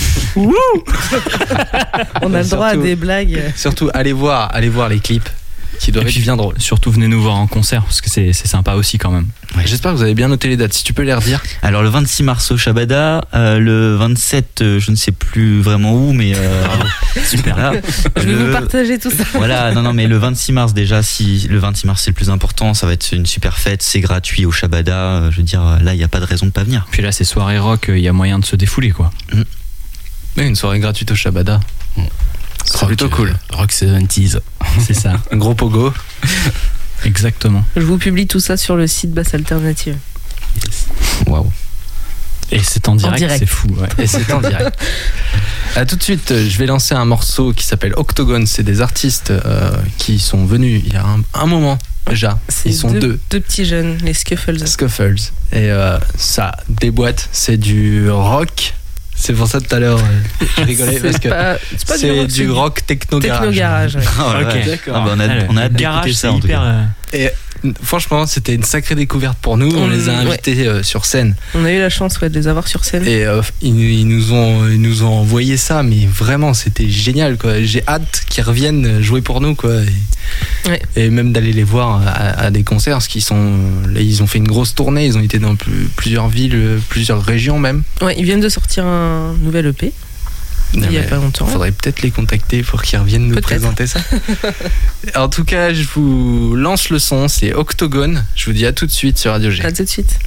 On a le droit à Surtout- des blagues. Surtout, allez voir, allez voir les clips qui doivent Et puis, être bien drôles. Surtout venez nous voir en concert parce que c'est c'est sympa aussi quand même. J'espère que vous avez bien noté les dates. Si tu peux les redire. Alors, le vingt-six mars au Shabada, euh, le vingt-sept, euh, je ne sais plus vraiment où, mais. Euh, Super. voilà. Je vais Le- vous partager tout ça. Voilà, non, non, mais le vingt-six mars, déjà, si le vingt-six mars c'est le plus important, ça va être une super fête, c'est gratuit au Shabada. euh, Je veux dire, là, il n'y a pas de raison de pas venir. Puis là c'est soirée rock, il y a moyen de se défouler quoi. Mais une soirée gratuite au Shabada. C'est Rock, plutôt euh, cool. Rock soixante-dix. C'est ça. Un gros pogo. Exactement. Je vous publie tout ça sur le site Basse Alternative. Waouh. Et c'est en direct, direct. c'est fou. Ouais. Et c'est en direct. À tout de suite, je vais lancer un morceau qui s'appelle Octogone. C'est des artistes euh, qui sont venus il y a un, un moment déjà. C'est Ils sont deux, deux. deux petits jeunes, les Scuffles. Scuffles. Et euh, ça déboîte. C'est du rock. C'est pour ça tout à l'heure, euh, je rigolais parce C'est que pas, c'est pas c'est rock, du rock techno garage. Techno garage. Ouais. Ah, ouais, Ok. ouais. D'accord. Ah, bah, on a, Alors, on a hâte le d'écouter garage, ça c'est en tout hyper. cas. euh, Et franchement, c'était une sacrée découverte pour nous. On Mm, les a ouais. invités euh, sur scène. On a eu la chance ouais, de les avoir sur scène. Et euh, ils, ils nous ont, ils nous ont envoyé ça, mais vraiment, c'était génial, quoi. J'ai hâte qu'ils reviennent jouer pour nous, quoi. Et, Ouais. et même d'aller les voir à, à des concerts, parce qu'ils sont, là, ils ont fait une grosse tournée. Ils ont été dans plus- plusieurs villes, plusieurs régions même. Ouais, ils viennent de sortir un nouvel E P. Il y a Mais pas longtemps. Faudrait peut-être les contacter pour qu'ils reviennent nous Peut-être. présenter ça. En tout cas, je vous lance le son. C'est Octogone. Je vous dis à tout de suite sur Radio G. À tout de suite.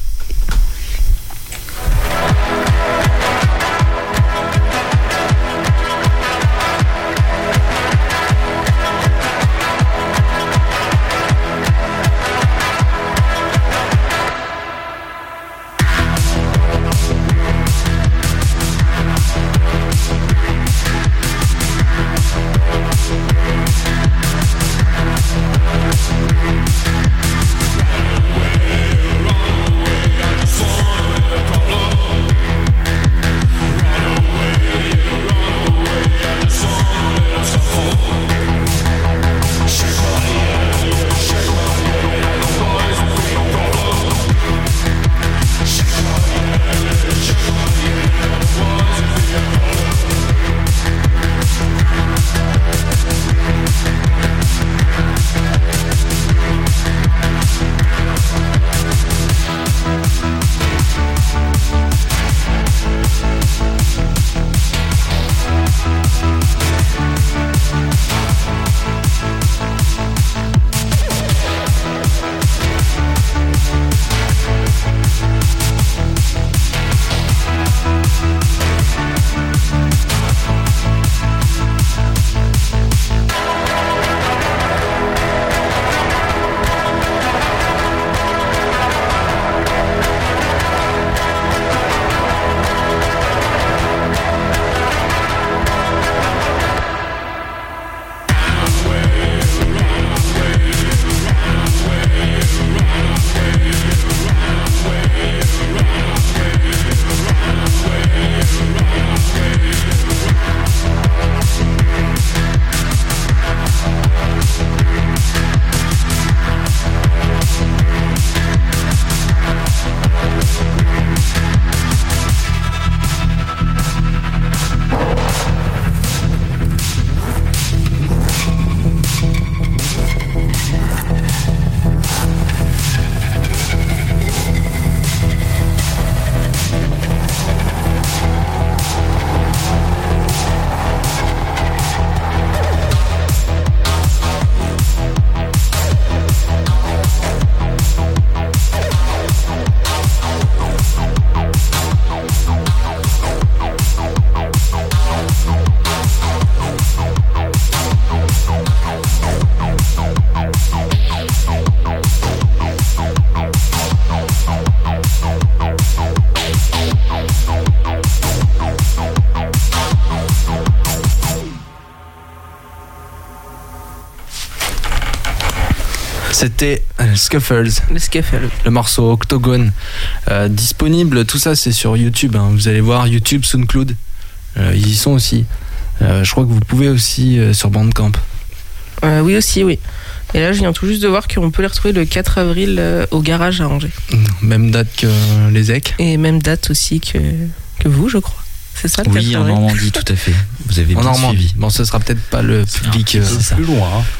C'était euh, Scuffles, Le Scuffle. le morceau Octogone. Euh, disponible, tout ça c'est sur YouTube. Hein. Vous allez voir YouTube, SoundCloud. Euh, ils y sont aussi. Euh, je crois que vous pouvez aussi euh, sur Bandcamp. Euh, oui aussi, oui. Et là, je viens tout juste de voir qu'on peut les retrouver le quatre avril euh, au garage à Angers. Même date que euh, les E C. Et même date aussi que, que vous, je crois. C'est ça le Oui, quatre en avril Normandie, tout à fait. Vous avez En bien Normandie. suivi. Bon, ce sera peut-être pas le public. euh, c'est ça. Plus loin. hein.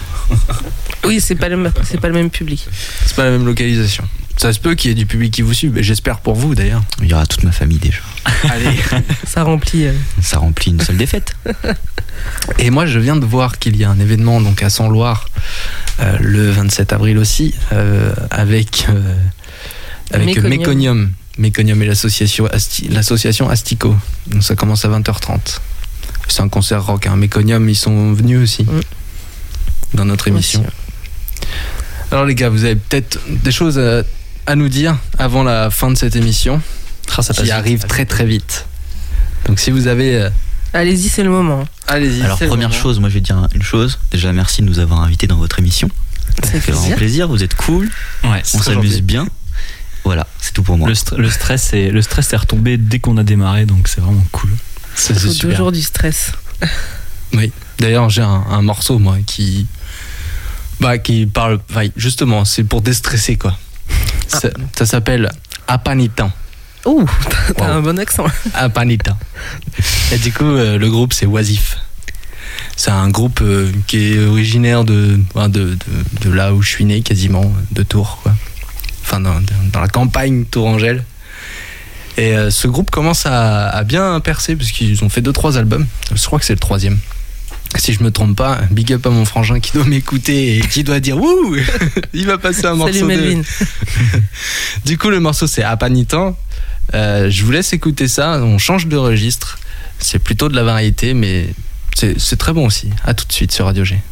Oui, c'est pas, le, c'est pas le même public. c'est pas la même localisation. Ça se peut qu'il y ait du public qui vous suive. mais J'espère pour vous d'ailleurs. Il y aura toute ma famille déjà. Allez. Ça remplit. euh, Ça remplit une salle des fêtes. Et moi, je viens de voir qu'il y a un événement donc à San-Loire euh, le vingt-sept avril aussi, euh, avec euh, avec Méconium. Méconium, Méconium et l'association Asti- l'association Astico. Donc ça commence à vingt heures trente. C'est un concert rock. Hein. Méconium, ils sont venus aussi Mm. dans notre émission. Aussi, Alors les gars, vous avez peut-être des choses à, à nous dire avant la fin de cette émission, Ah, ça passe qui vite. arrive très très vite. Donc si vous avez... euh, Allez-y, c'est le moment. Allez-y. Alors c'est le première moment. chose, moi je vais dire une chose. Déjà merci de nous avoir invités dans votre émission. Ça Ça fait fait vraiment plaisir. plaisir, vous êtes cool, Ouais. on très s'amuse gentil. bien. Voilà, c'est tout pour moi. Le, st- le stress est le stress est retombé dès qu'on a démarré, donc c'est vraiment cool. Ça, Il c'est faut super. toujours du stress. Oui. D'ailleurs, j'ai un, un morceau moi qui, bah, qui parle, enfin, justement, c'est pour déstresser quoi. Ça, ça s'appelle Apanitan. Ouh, t'as t'as Wow. un bon accent. Apanitan. Et du coup, euh, le groupe c'est Oisif. C'est un groupe euh, qui est originaire de, enfin, de, de, de là où je suis né, quasiment, de Tours, quoi. Enfin, dans, dans la campagne tourangelle. Et euh, ce groupe commence à, à bien percer, parce qu'ils ont fait deux trois albums. Je crois que c'est le troisième. Si je me trompe pas, big up à mon frangin qui doit m'écouter et qui doit dire wouh, il va passer un morceau. Salut Melvin. De... Du coup, le morceau c'est Apanitan. Euh, je vous laisse écouter ça. On change de registre. C'est plutôt de la variété, mais c'est, c'est très bon aussi. À tout de suite sur Radio G.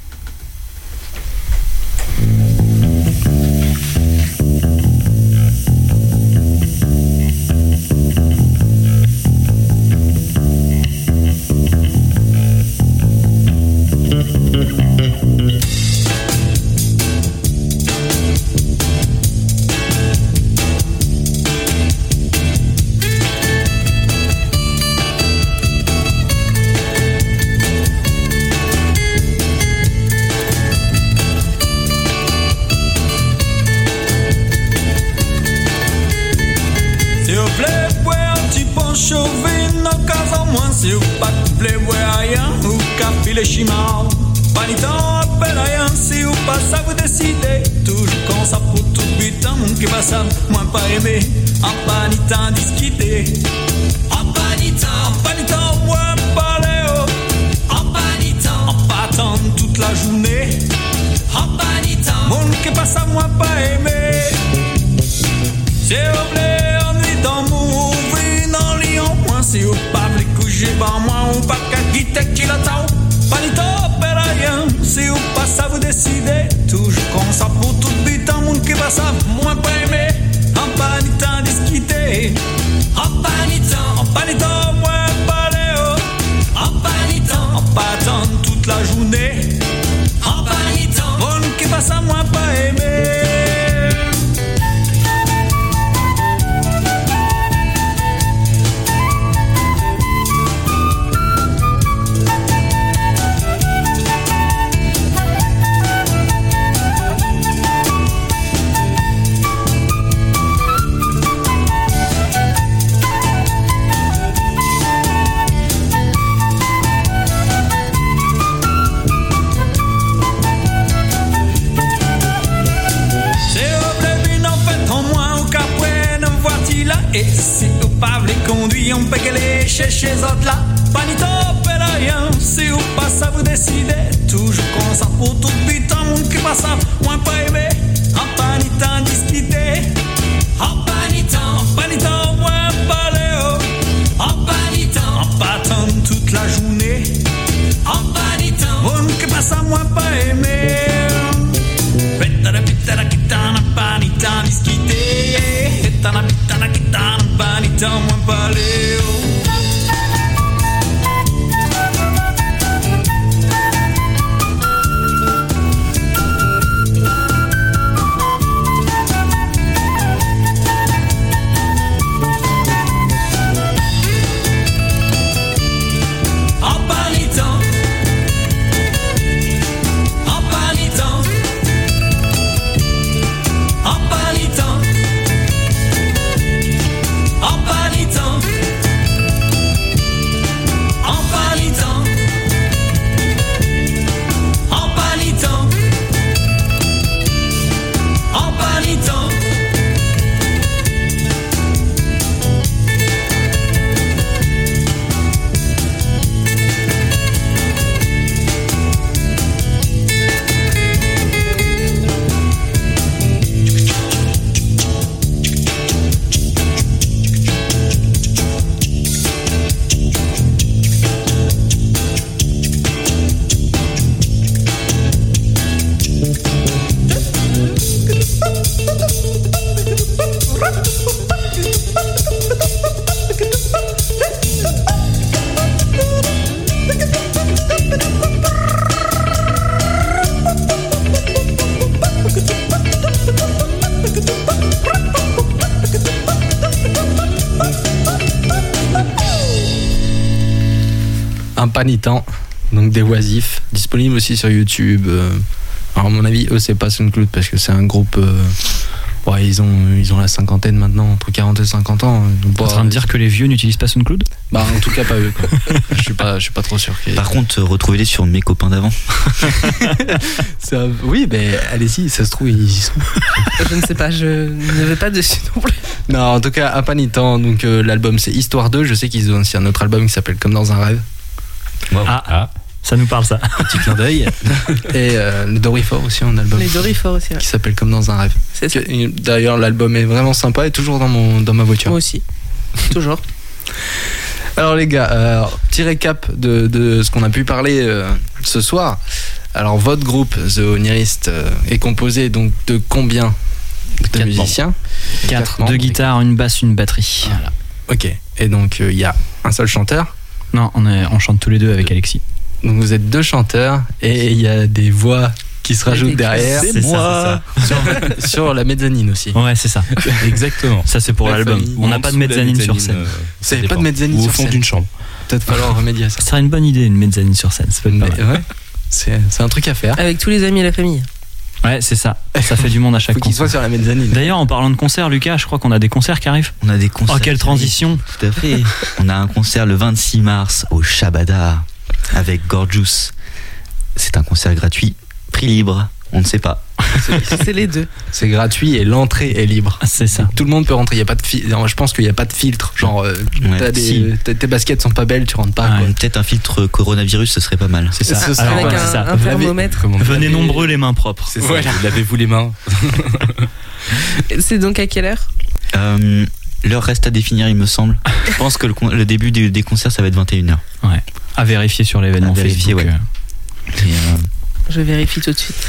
S'il vous plaît, boire un petit peu chauvin dans casa moins. S'il vous plaît, boire rien ou café les chimaux. Pas ni temps, appel rien. Si vous pas ça, vous décidez. Toujours quand ça pour tout but, un monde qui va ça, moi pas aimé. En pas ni temps discuter. En pas ni temps, en pas ni temps, moi parler. En pas ni temps, en pas attendre toute la journée. En pas ni temps, monde qui passe à moi pas aimé. S'il vous plaît, ennui dans mon vie, dans Lyon, moi, si vous pas les coucher, bah, moi, on pas qu'à quitter qui l'attend. Pas ni top, elle a rien, si vous pas ça, vous décidez. Toujours comme ça pour tout but, un monde qui va ça, moi, pas aimé. En pas ni temps discuter. En pas ni temps, en pas ni temps, moi, parler, oh. En pas ni temps, en pas attendre toute la journée. En pas ni temps, monde qui va ça, moi, pas aimé. Et si vous pas les conduit, on peut aller chez chez autres là. Pas ni top et rien. Si vous pas ça, vous décidez. Toujours comme ça pour tout but, un monde qui passe ça, moi pas aimé. En pas ni temps discuter. En pas ni temps, en pas ni temps, moi parler. Oh. En pas ni temps, en pas attendre toute la journée. En pas ni temps, monde qui passe ça, moi pas aimé. Petara petara kitana, pas ni temps discuter. Petara petara kitana, pas ni temps, moi parler. En Panitent, donc des Oisifs, disponible aussi sur YouTube. euh. Alors à mon avis, eux c'est pas SoundCloud parce que c'est un groupe. euh, Ouais, ils ont, ils ont la cinquantaine maintenant, entre quarante et cinquante ans. T'es en train de dire que les vieux n'utilisent pas SoundCloud ? Bah, en tout cas, pas eux, quoi. Je suis pas, je suis pas trop sûr. qu'il y ait- Par contre, euh, retrouvez-les sur mes copains d'avant. Ça- oui, mais allez-y, ça se trouve, ils y sont. Je ne sais pas, je ne vais pas dessus non plus. Non, en tout cas, à Panitent, donc euh, l'album c'est Histoire deux. Je sais qu'ils ont aussi un autre album qui s'appelle Comme dans un rêve. Ah, Ah, ça nous parle ça. Petit clin d'œil. Et euh, le Dorifort aussi, un album Les Dorifort aussi, ouais. qui s'appelle Comme dans un rêve. C'est ça. Que- D'ailleurs, l'album est vraiment sympa et toujours dans, mon, dans ma voiture. Moi aussi. Toujours. Alors les gars, euh, petit récap de, de ce qu'on a pu parler euh, ce soir. Alors votre groupe The Onirist euh, est composé donc de combien de Quatre musiciens? Quatre, membres, deux guitares, une basse, une batterie. Voilà. Ok. Et donc il y a un seul chanteur. Non, on, est, on chante tous les deux avec Alexis. Donc vous êtes deux chanteurs et il y a des voix qui se rajoutent des derrière. C'est ça, Sur, sur la mezzanine aussi. Ouais, c'est ça. exactement. Ça, c'est pour La l'album. famille. On n'a pas de mezzanine sur scène. C'est pas de mezzanine Ou au sur fond scène. d'une chambre. Peut-être falloir remédier à ça. Ça serait une bonne idée, une mezzanine sur scène. Ça peut être pas Mais, mal. ouais, c'est c'est un truc à faire. Avec tous les amis et la famille. Ouais, c'est ça. Ça fait du monde à chaque Faut qu'il soit concert. sur la mezzanine. D'ailleurs, en parlant de concerts, Lucas, je crois qu'on a des concerts qui arrivent. On a des concerts. Oh, quelle transition! Tout à fait. On a un concert le vingt-six mars au Shabada avec Gorgeous. C'est un concert gratuit, prix libre, on ne sait pas. C'est les deux. C'est gratuit et l'entrée est libre. C'est ça. Tout le monde peut rentrer. Il y a pas de fi- non, je pense qu'il n'y a pas de filtre. Genre, euh, Ouais, t'as des- si. t'as- tes baskets sont pas belles, tu rentres pas. Ah, quoi. ouais. Peut-être un filtre coronavirus, ce serait pas mal. C'est ça. Ce serait Alors, Avec ouais, un, c'est ça. un thermomètre. Comme on Venez dit. nombreux les mains propres. C'est ça. Voilà. Lavez-vous les mains. C'est donc à quelle heure? Euh, L'heure reste à définir, il me semble. Je pense que le, con- le début des, des concerts, ça va être vingt et une heures. À vérifier sur l'événement À vérifier, Facebook. ouais. euh. Et, euh, Je vérifie tout de suite.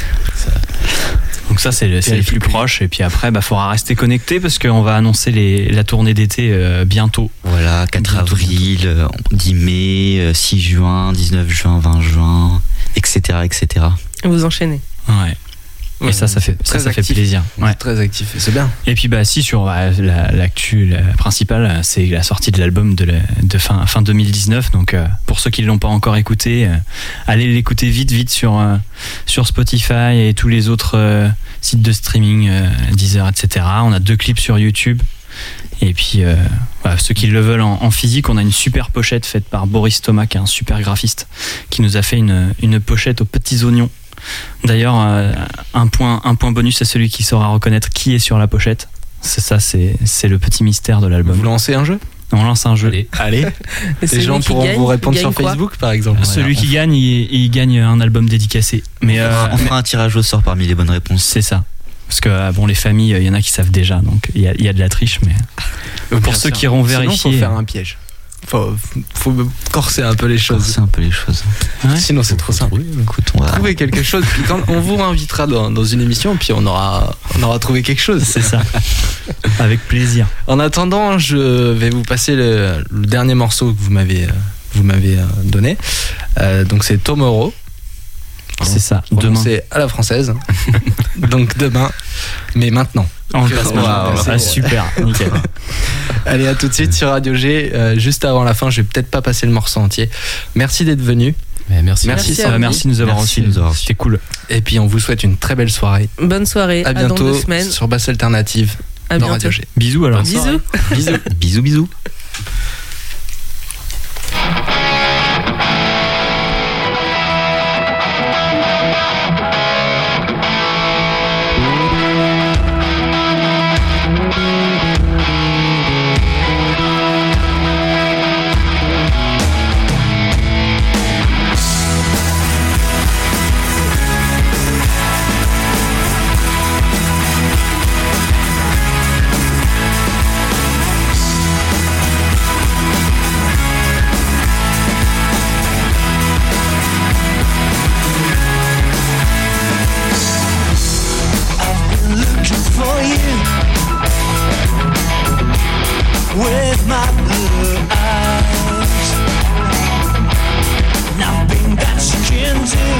Donc ça, c'est le- c'est les plus proches. Et puis après, bah, faudra rester connecté parce qu'on va annoncer les, la tournée d'été euh, bientôt. voilà, quatre Bientôt, avril, euh, dix mai, euh, six juin, dix-neuf juin, vingt juin, et cetera, et cetera. Vous enchaînez. Ouais. Ouais, Et ça, ça fait, c'est ça, très ça fait actif. plaisir. Ouais. Très actif. Et c'est bien. Et puis bah si sur bah, la- l'actu la principale, c'est la sortie de l'album de, la- de fin, fin deux mille dix-neuf. Donc euh, pour ceux qui ne l'ont pas encore écouté, euh, allez l'écouter vite vite sur, euh, sur Spotify et tous les autres euh, sites de streaming, euh, Deezer, et cetera. On a deux clips sur YouTube. Et puis euh, voilà, ceux qui le veulent en, en physique, on a une super pochette faite par Boris Thomas, qui est un super graphiste, qui nous a fait une, une pochette aux petits oignons. D'ailleurs, euh, un, point, un point bonus à celui qui saura reconnaître qui est sur la pochette. C'est ça, c'est, c'est le petit mystère de l'album. Vous lancez un jeu? On lance un jeu. Allez. Allez. Et Les celui gens qui pourront gagne, vous répondre gagne sur quoi? Facebook, par exemple. Celui qui gagne, il, il gagne un album dédicacé. Mais euh, On fera un tirage au sort parmi les bonnes réponses. c'est ça. Parce que euh, bon, les familles, il y en a qui savent déjà, donc il y a, il y a de la triche. Mais Bien pour ceux sûr. qui iront Sinon, vérifier, faut faire un piège. Faut, faut corser un peu les choses. C'est un peu les choses. Ouais. Sinon, c'est trop simple. Écoute, on va. Trouver quelque chose, puis quand on vous réinvitera dans, dans une émission, puis on aura, on aura trouvé quelque chose. c'est ça. Avec plaisir. En attendant, je vais vous passer le, le dernier morceau que vous m'avez, euh, vous m'avez euh, donné. Euh, donc c'est Tomorrow. C'est ça. Demain. C'est à la française. donc demain, mais maintenant. On le Que- passe Wow. maintenant. C'est- Ah, super. Nickel. Allez, à tout de suite sur Radio G. Euh, juste avant la fin, je vais peut-être pas passer le morceau entier. Merci d'être venu. Mais merci. Merci, Merci Ça à va, vous. merci de nous avoir Merci reçus. de nous avoir reçus. C'était cool. Et puis on vous souhaite une très belle soirée. Bonne soirée. À dans bientôt deux semaines. sur Basse Alternative À dans bientôt. Radio G. Bisous alors. Bisous. Bisous. Bisous, bisous. Looking for you with my blue eyes. Nothing that you can do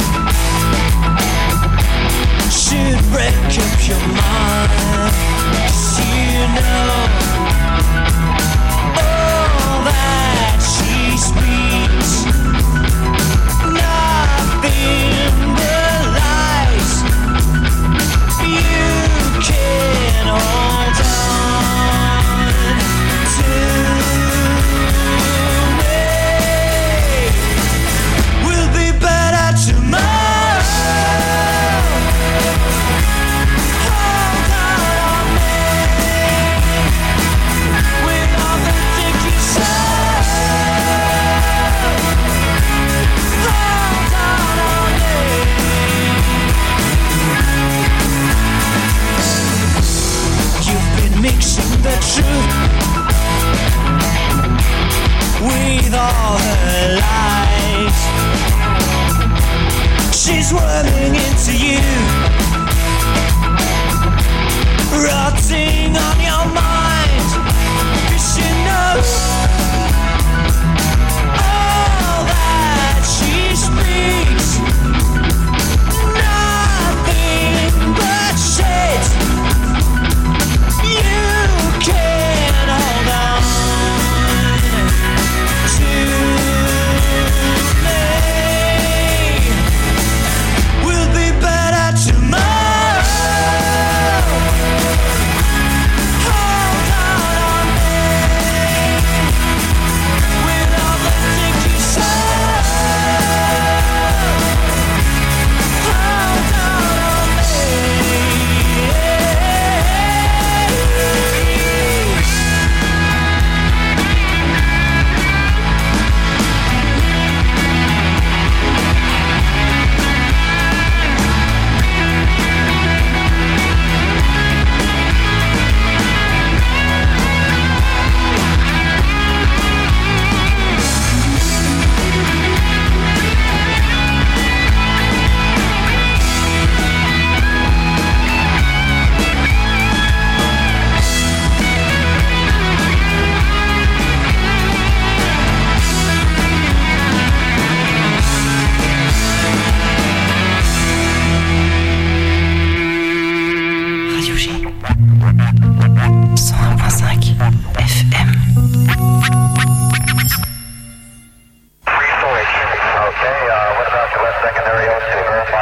should break up your mind. 'Cause you know all that she speaks is running into you. Rotting